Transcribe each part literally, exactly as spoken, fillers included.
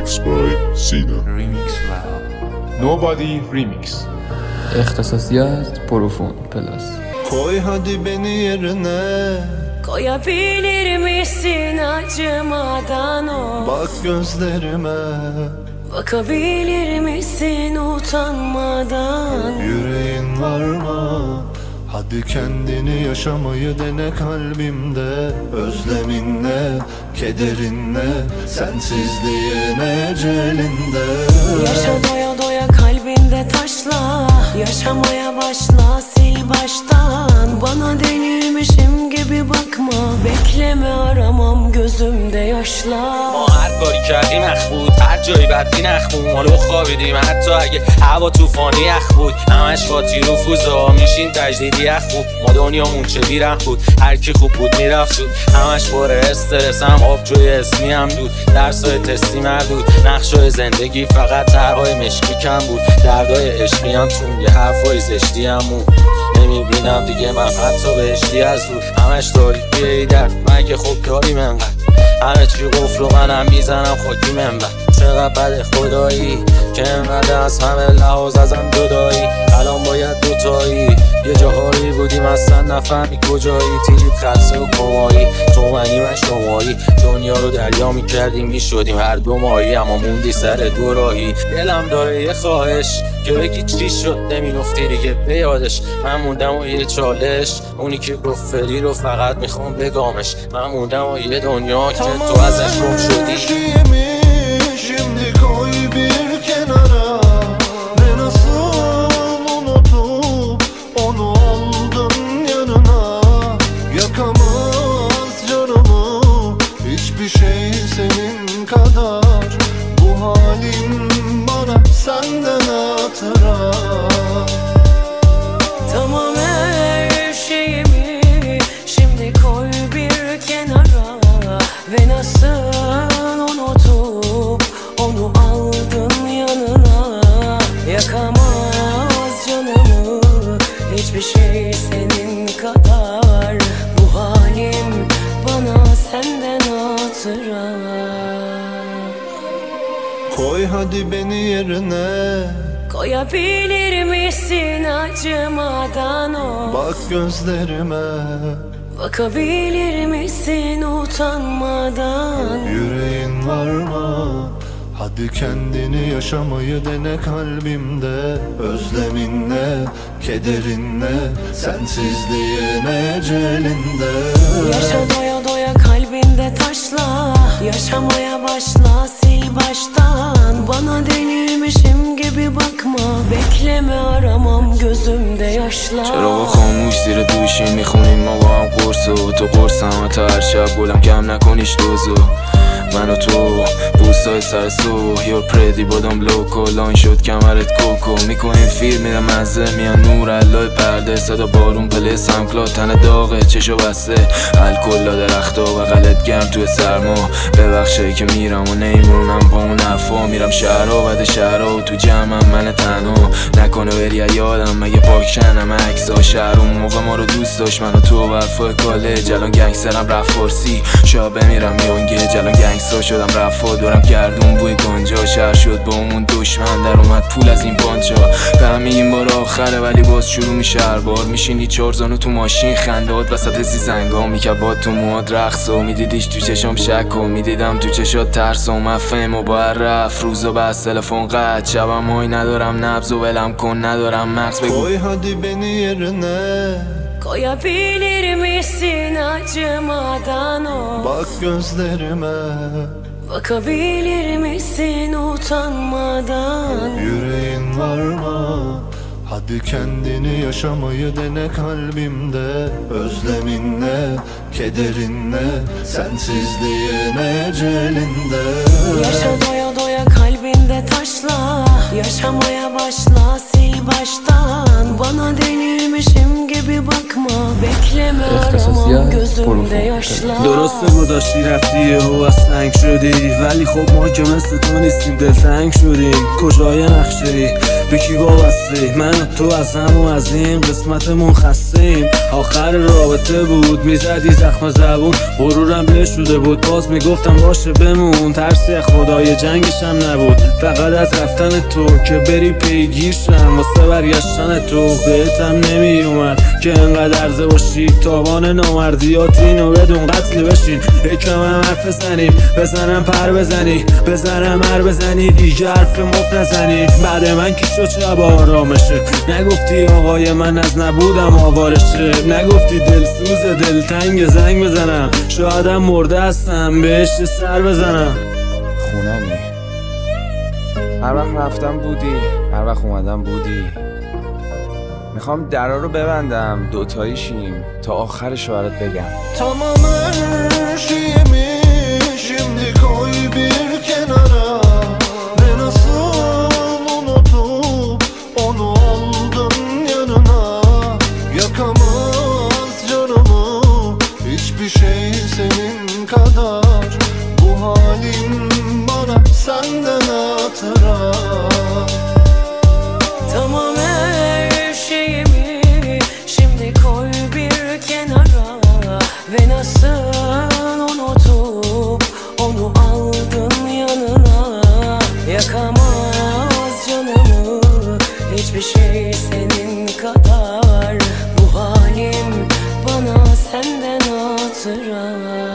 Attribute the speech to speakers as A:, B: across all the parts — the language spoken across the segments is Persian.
A: Remix by Sina.
B: Remix by Nobody Remix.
C: اختصاصیات پروفون پلاس.
D: Koy hadi beni yerine,
E: koyabilir misin acımadan o?
D: Bak gözlerime,
E: bakabilir misin utanmadan?
D: Yüreğin var mı? Hadi kendini yaşamayı dene kalbimde. Özleminle, kederinle, sensizliğin ecelinde.
E: Yaşa doya doya kalbinde taşla, yaşamaya başla sil baştan. Bana delirmişim gibi bakma, bekleme aramam gözümde yaşla.
F: ما هر کاری کردیم اخ بود، هر جایی بدی نخون ما رو خوابیدیم حتی اگه هوا طوفانی اخ بود. همش خاطی رو فوزا میشین تجدیدی اخ بود. ما دنیامون چه بیرخ بود، هر کی خوب بود میرفت سود. همش باره استرس هم آبجوی اسمی هم دود. درسای تستی مردود، نقشای زندگی فقط طرحای مشکی کم بود. دردای عشقی هم تون یه حرفای زشتی هم مون. نمیبینم دیگه من حتی بهشتی از دور. همش تاریکی ای درد مگه خوب داریم انقدر. همه چی قفل و منم میزنم خاکی منبر. چقدر بده خدایی که انقدر از همه لحاظ ازم جدایی. الان باید دوتایی یه جاهایی بودیم اصلا نفهمی کجایی. تیریت خلصه و کمایی تو منی من شمایی. دنیا رو دریا میکردیم میشدیم هر دو ماهی. اما موندی سر دو راهی. دلم داره یه خواهش که بگی چی شد نمینفتی دیگه به یادش. من موندم و یه چالش اونی که گفت فری رو فقط میخوام بگامش. من موندم و یه دنیا که تو ازش گم شدی.
D: Şimdi koy bir kenara, ve nasıl unutup onu aldın yanına. Yakamaz canımı hiçbir şey senin kadar. Bu halim bana senden hatıra.
E: Tamam her şeyimi şimdi koy bir kenara, ve nasıl unutup onu aldın yanına. Yakamaz canımı hiçbir şey senin kadar. Bu halim bana senden hatıra.
D: Koy hadi beni yerine,
E: koyabilir misin acımadan o?
D: Bak gözlerime,
E: bakabilir misin utanmadan?
D: Yüreğin var mı? Hadi kendini yaşamayı dene kalbimde. Özleminle, kederinle, sensizliğin ecelinde.
E: Yaşa doya doya kalbinde taşla, yaşamaya başla sil baştan. Bana delirmişim gibi bakma, bekleme aramam gözümde yaşla.
G: چراغ خاموش زیر دوشی میخونیم ما با هم قرصو. تو قرصم تا هر شب گلم کم نکنیش دوزو. من و تو بوستای سر سو یور پردی بادم لوکو. لاین شد کمرت کوکو میکنیم فیلم میره مزه. میان نور علای پرده صدا بارون پله سمکلا. تن داغه چشو بسته الکلا درختا و غلط گرم توی سرما. ببخشه که میرم و نیمونم با اون حرفا. میرم شهرها بده شهرها و تو جمعم من تنها. نکنه بری یادم مگه پاک شنم عکسا. شهر اون موقع ما رو دوست داشت من و تو و حرفای کالج. الان گنگسترم رفت فارسی شاید بمیرم یونگه. الان گنگستر شدم رفت دورم گردون بوی گنجا. شهر شد با همون دشمن در اومد پول از این بانجا. فهمی این بار آخره ولی باز شروع میشه هر بار. میشینی چهار زانو تو ماشین خندهات وسط زیزنگا. میکبات تو موهات رقص و میدیدیش تو چشام شک و میدیدم تو چشات ترس و مفهم و باید رفت. روزا بس تلفن قطع شبم های ندارم نبض و ولم کن ندارم مغز. بگو
D: Koy hadi beni yerine,
E: koyabilir misin acımadan o?
D: Bak gözlerime,
E: bakabilir misin utanmadan?
D: Yüreğin var mı? Hadi kendini yaşamayı dene kalbimde. Özleminle, kederinle, sensizliğin ecelinde.
E: Yaşa doya doya kalbinde taşla, yaşamaya başla sil baştan. Bana delirmişim gibi bakma, bekleme aramam gözümde yaşla.
H: درسته گذاشتی رفتی یهو از سنگ شدی، ولی خب ما که مثل تو نیستیم دلتنگ شدیم. کجای نقشه‌ای به کی وابسته؟ من و تو از هم و از این قسمتمون خسته ایم. آخر رابطه بود میزدی زخم زبون، غرورم نشوده بود باز میگفتم باشه بمون. ترس خدای جنگشم نبود، فقط از رفتن تو که بری پیگیرشم. واسه برگشتن تو بهتم نمی اومد که انقدر عرضه باشی. تاوان نامردیات اینو بدون قتل بشین. یکم هم حرف بزنیم، بزنم پر بزنی، بزنم هر بزنی دیگه حرف مفت نزنی. بعد من کی شد شب آرامشه، نگفتی آقای من از نبودم آوارشه. نگفتی دلسوز دلتنگ زنگ بزنم، شایدم مرده هستم بهش سر بزنم.
G: خونمی هر وقت رفتم بودی، هر وقت اومدم بودی. میخوام درا رو ببندم دوتایی شیم تا آخرش برات بگم.
D: Tamam her şeyimi şimdi koy bir kenara ve nasıl unutup onu aldın yanına. Yakamaz canımı hiçbir şey senin kadar. Bu halim bana senden hatıra.
E: Tamam her şeyimi şimdi koy bir kenara ve nasıl unutup onu aldın yanına. Yakamaz canımı hiçbir şey senin kadar. Bu halim bana senden hatıra.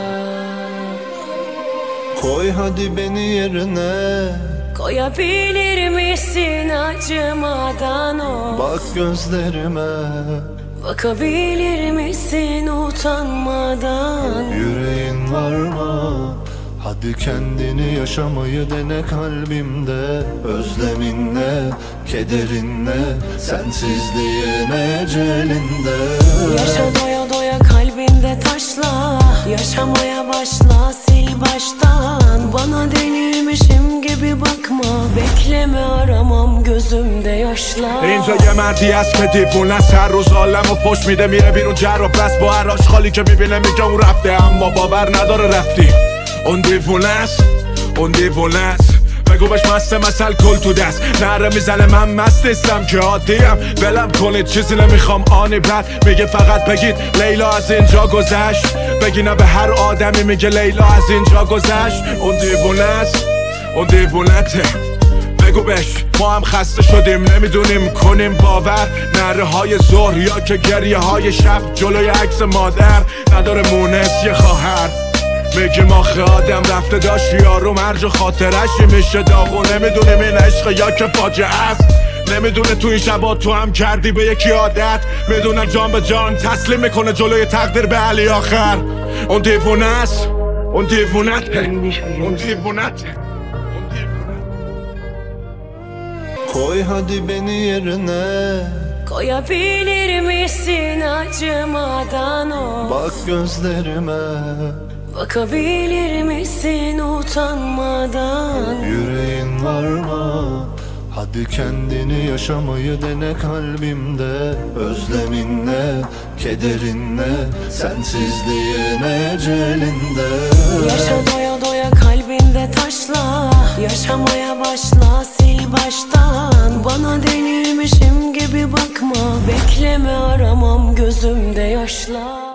D: Koy hadi beni yerine,
E: Koyabilir misin acımadan o?
D: bak gözlerime.
E: Bakabilir misin utanmadan?
D: Yüreğin var mı? Hadi kendini yaşamayı dene kalbimde. Özleminle, kederinle, sensizliğin ecelinde.
E: Yaşa doya doya kalbinde taşla. Yaşamaya başla sil baştan. Bana delirmişim gibi bakma. Bekleme aramam gözümde yaşlar.
A: اینجا یه مردی هست که دیوونه است، هر روز عالمو فش میده میره بیرون جر و بس. با هر آشغالی که میبینه میگه اون رفته، اما باور نداره رفتی. اون دیوونه است، اون دیوونه است. بگو بهش مست مثل کل تو دست نره میزنه من مست نیستم که عادیم. ولم کنید چیزی نمیخوام آنی بعد میگه فقط بگید لیلا از اینجا گذشت. بگی نه به هر آدمی میگه لیلا از اینجا گذشت. اون دیوونه است، اون دیوونته. بگو بش ما هم خسته شدیم نمیدونیم کنیم باور. نره های ظهر یا که گریه های شب جلوی عکس مادر. نداره مونس یه خواهر. میگیم آخه آدم رفته داشت یارو مرج خاطرش میشه داغو. نمیدونیم این عشق یا که فاجعه است. نمیدونه تو این شبا تو هم کردی به یکی عادت. میدونم جان به جان تسلیم میکنه جلوی تقدیر به علی آخر. اون دیوونه است، اون دیوونته، اون دیوونته.
D: Koy hadi beni yerine,
E: Koyabilir misin acımadan o?
D: bak gözlerime.
E: Bakabilir misin utanmadan?
D: Yüreğin var mı? Hadi kendini yaşamayı dene kalbimde. Özleminle, kederinle, sensizliğin ecelinde.
E: Yaşa doya doya kalbinde taşla. Yaşamaya başla sil baştan. Bana delirmişim gibi bakma. Bekleme aramam gözümde yaşlar.